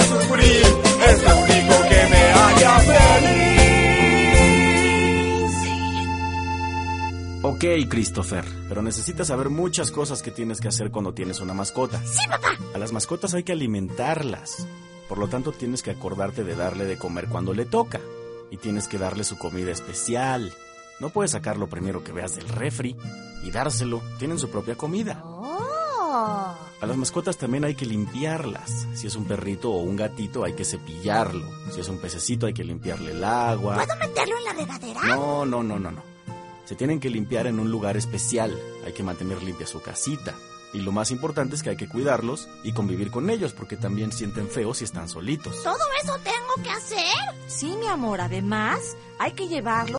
sufrir, es lo único que me haría feliz. Ok, Christopher, pero necesitas saber muchas cosas que tienes que hacer cuando tienes una mascota. ¡Sí, papá! A las mascotas hay que alimentarlas. Por lo tanto, tienes que acordarte de darle de comer cuando le toca. Y tienes que darle su comida especial. No puedes sacar lo primero que veas del refri y dárselo. Tienen su propia comida. ¡Oh! A las mascotas también hay que limpiarlas. Si es un perrito o un gatito, hay que cepillarlo. Si es un pececito, hay que limpiarle el agua. ¿Puedo meterlo en la regadera? No. Se tienen que limpiar en un lugar especial. Hay que mantener limpia su casita. Y lo más importante es que hay que cuidarlos y convivir con ellos, porque también sienten feo si están solitos. ¿Todo eso tengo que hacer? Sí, mi amor, además hay que llevarlo